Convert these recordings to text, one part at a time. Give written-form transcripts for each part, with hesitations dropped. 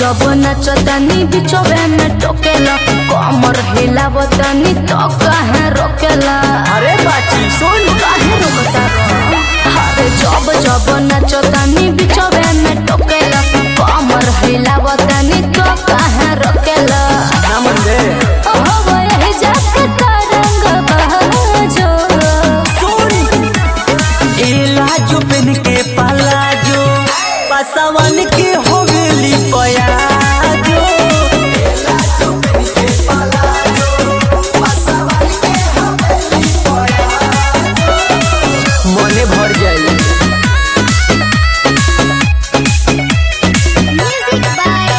जब नचतनी बिचवे में टोकेला कमर हिलावतनी तो काहे रोकेला। अरे बाची सुन काहे रोकता रो। अरे जब नचतनी बिचवे में टोकेला कमर हिलावतनी तो काहे रोकेला। ना मन दे हो यही जाके तरंग बहाजो सुन एला जो पेन के पाला जो पासवान के होवेली पयाजो एला जो पेन के पाला जो पासवान के होवेली पयाजो मने भर जाई। म्यूजिक बाय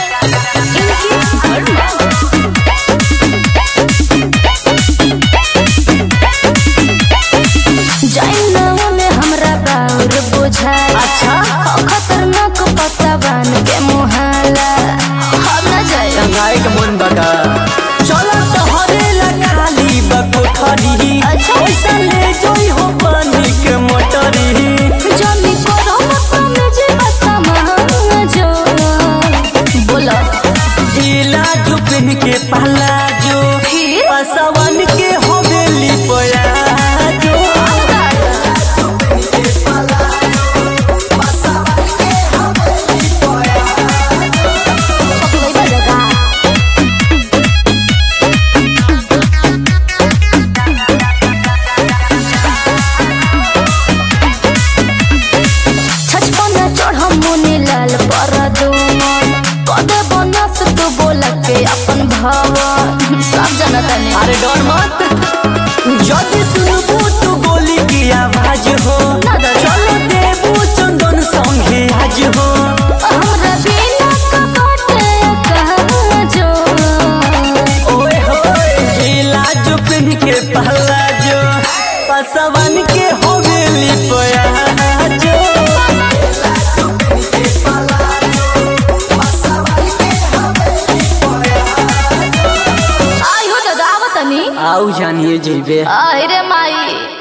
जैनवा में हमरा बाउर बुझाई। अच्छा खतरनाक पसावान के मुहाला हम न जाए गंगाए के मन बका चला तो हरेला खाली बकोठरी अच्छा। पैसा ले जोई हो पानी के मोटरी जमी करो मत में जीव समाजो बोला इला जो पेन के पाला जो फिर पासवान के होवेली पयाजो पकड़ई बजगा छचपना चढ़ मुनि लाल पर दुमन कदे बनस तू बोल के अपन भवन सब जनता ने अरे डर मत जदी सुनबू तू गोली की आवाज हो ना डर। चलो देबू चंदन संगे आज हो हमरा बिना कपटे कहाँ जो ओए होए इला जो पेन के पहला जो पासवान के होवेली पयाजो इला जो पेन के पहला जो पासवान के होवेली पयाजो आई हो दादा आवतनी आऊ जानिए जीवे आई रे माई।